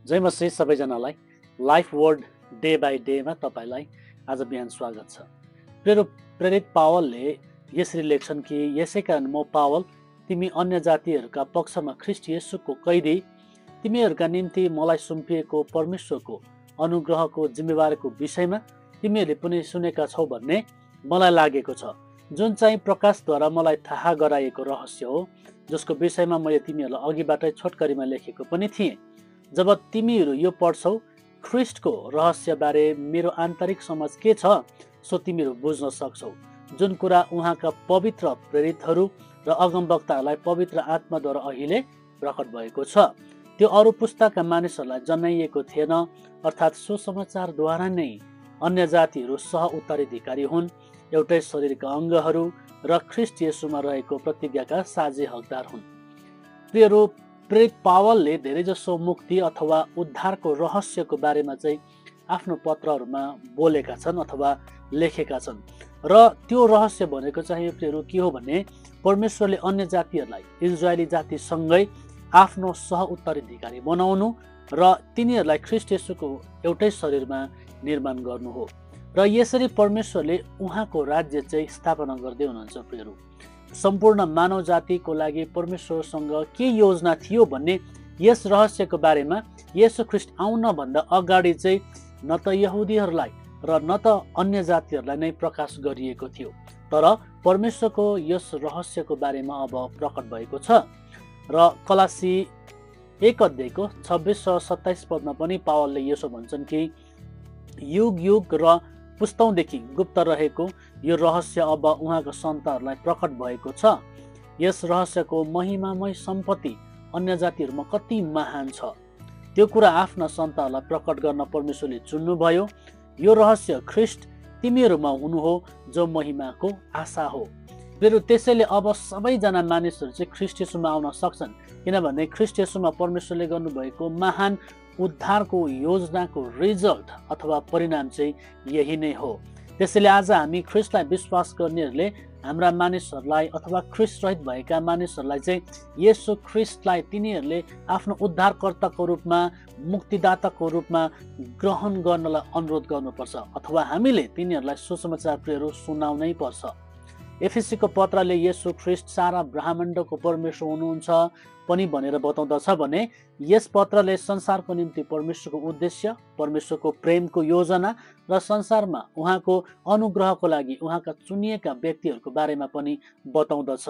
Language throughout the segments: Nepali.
जय मसी सबैजनालाई लाइफ वर्ड डे बाई डेमा तपाईँलाई आज बिहान स्वागत छ। प्रेरित पावलले यसरी लेख्छन् कि यसै कारण म पावल तिमी अन्य जातिहरूका पक्षमा ख्रीष्ट येशूको कैदी तिमीहरूका निम्ति मलाई सुम्पिएको परमेश्वरको अनुग्रहको जिम्मेवारीको विषयमा तिमीहरूले पनि सुनेका छौ भन्ने मलाई लागेको छ, जुन चाहिँ प्रकाशद्वारा मलाई थाहा गराइएको रहस्य हो, जसको विषयमा मैले तिमीहरूलाई अघिबाटै छोटकरीमा लेखेको पनि थिएँ। जब तिमीहरू यो पढ्छौ, ख्रीष्टको रहस्यबारे मेरो आन्तरिक समझ के छ सो तिमीहरू बुझ्न सक्छौ, जुन कुरा उहाँका पवित्र प्रेरितहरू र अगमवक्ताहरूलाई पवित्र आत्माद्वारा अहिले प्रकट भएको छ। त्यो अरू पुस्ताका मानिसहरूलाई जनाइएको थिएन, अर्थात् सुसमाचारद्वारा नै अन्य जातिहरू सह उत्तराधिकारी हुन्, एउटै शरीरका अङ्गहरू र ख्रीष्ट येशूमा रहेको प्रतिज्ञाका साझी हकदार हुन्। प्रियहरू, प्रेरित पावलले धेरैजसो मुक्ति अथवा उद्धारको रहस्यको बारेमा चाहिँ आफ्नो पत्रहरूमा बोलेका छन् अथवा लेखेका छन्। र त्यो रहस्य भनेको चाहिँ प्रियहरू के हो भने परमेश्वरले अन्य जातिहरूलाई इजरायली जातिसँगै आफ्नो सह उत्तराधिकारी बनाउनु र तिनीहरूलाई ख्रीष्ट येशूको एउटै शरीरमा निर्माण गर्नु हो। र यसरी परमेश्वरले उहाँको राज्य चाहिँ स्थापना गर्दै हुनुहुन्छ। प्रियहरू, सम्पूर्ण मानव जातिको लागि परमेश्वरसँग के योजना थियो भन्ने यस रहस्यको बारेमा येशू ख्रीष्ट आउन भन्दा अगाडि चाहिँ न त यहुदीहरूलाई र न त अन्य जातिहरूलाई नै प्रकाश गरिएको थियो, तर परमेश्वरको यस रहस्यको बारेमा अब प्रकट भएको छ। र कलासी 1 अध्यायको 26 र 27 पदमा पनि पावलले यसो भन्छन् कि युग युग र पुस्तौँदेखि गुप्त रहेको यो रहस्य अब उहाँको सन्तानहरूलाई प्रकट भएको छ। यस रहस्यको महिमामय सम्पत्ति अन्य जातिहरूमा कति महान छ, त्यो कुरा आफ्ना सन्तानहरूलाई प्रकट गर्न परमेश्वरले चुन्नुभयो। यो रहस्य ख्रीष्ट तिमीहरूमा हुनु हो, जो महिमाको आशा हो। फेरि त्यसैले अब सबैजना मानिसहरू चाहिँ ख्रीष्ट येशूमा आउन सक्छन्, किनभने ख्रीष्ट येशूमा परमेश्वरले गर्नुभएको महान उद्धारको योजनाको रिजल्ट अथवा परिणाम चाहिँ यही नै हो। त्यसैले आज हामी ख्रीष्टलाई विश्वास गर्नेहरूले हाम्रा मानिसहरूलाई अथवा ख्रीष्ट रहित भएका मानिसहरूलाई चाहिँ येशू ख्रीष्टलाई तिनीहरूले आफ्नो उद्धारकर्ताको रूपमा, मुक्तिदाताको रूपमा ग्रहण गर्नलाई अनुरोध गर्नुपर्छ, अथवा हामीले तिनीहरूलाई सुसमाचार प्रियहरू सुनाउनै पर्छ। एफिसीको पत्रले येशू ख्रीष्ट सारा ब्रह्माण्डको परमेश्वर हुनुहुन्छ पनि भनेर बताउँदछ भने यस पत्रले संसारको निम्ति परमेश्वरको उद्देश्य, परमेश्वरको प्रेमको योजना र संसारमा उहाँको अनुग्रहको लागि उहाँका चुनिएका व्यक्तिहरूको बारेमा पनि बताउँदछ।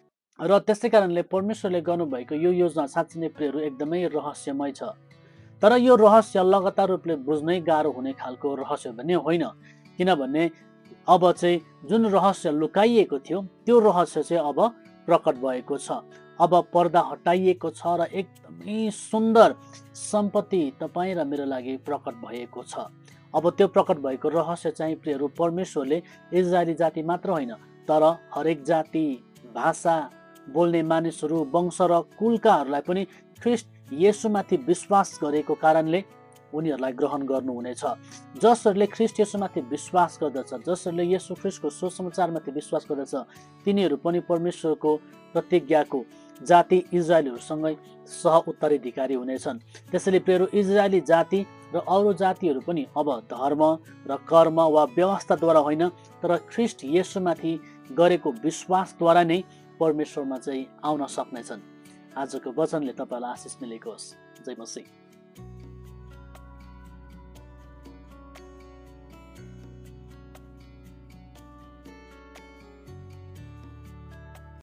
र त्यसै कारणले परमेश्वरले गर्नुभएको यो योजना साँच्चै नै प्रियहरू एकदमै रहस्यमय छ। तर यो रहस्य लगातार रूपले बुझ्नै गाह्रो हुने खालको रहस्य भने होइन, किनभने अब चाहिँ जुन रहस्य लुकाइएको थियो त्यो रहस्य चाहिँ अब प्रकट भएको छ। अब पर्दा हटाइएको छ र एकदमै सुन्दर सम्पत्ति तपाईँ र मेरो लागि प्रकट भएको छ। अब त्यो प्रकट भएको रहस्य चाहिँ प्रियहरू परमेश्वरले इजरायली जाति मात्र होइन, तर हरेक जाति, भाषा बोल्ने मानिसहरू, वंश र कुलकाहरूलाई पनि ख्रीष्ट येशूमाथि विश्वास गरेको कारणले उनीहरूलाई ग्रहण गर्नुहुनेछ। जसहरूले ख्रीष्ट येशूमाथि विश्वास गर्दछ, जसहरूले येशू ख्रीष्टको सुसमाचारमाथि विश्वास गर्दछ, तिनीहरू पनि परमेश्वरको प्रतिज्ञाको जाति इजरायलीहरूसँगै सह उत्तराधिकारी हुनेछन्। त्यसैले प्रियहरू, इजरायली जाति र अरू जातिहरू पनि अब धर्म र कर्म वा व्यवस्थाद्वारा होइन, तर ख्रीष्ट येशूमाथि गरेको विश्वासद्वारा नै परमेश्वरमा चाहिँ आउन सक्नेछन्। आजको वचनले तपाईँलाई आशिष मिलेको होस्। जय मसीह।